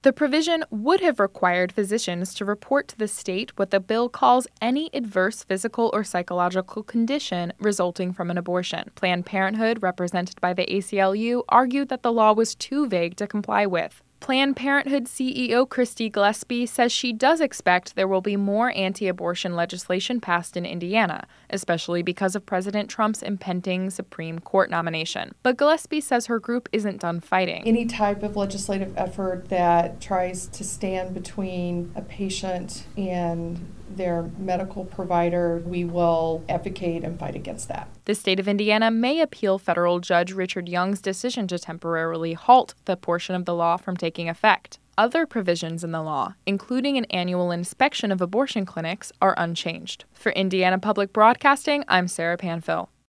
The provision would have required physicians to report to the state what the bill calls any adverse physical or psychological condition resulting from an abortion. Planned Parenthood, represented by the ACLU, argued that the law was too vague to comply with. Planned Parenthood CEO Christy Gillespie says she does expect there will be more anti-abortion legislation passed in Indiana, especially because of President Trump's impending Supreme Court nomination. But Gillespie says her group isn't done fighting. Any type of legislative effort that tries to stand between a patient and their medical provider, we will advocate and fight against that. The state of Indiana may appeal federal Judge Richard Young's decision to temporarily halt the portion of the law from taking effect. Other provisions in the law, including an annual inspection of abortion clinics, are unchanged. For Indiana Public Broadcasting, I'm Sarah Panfil.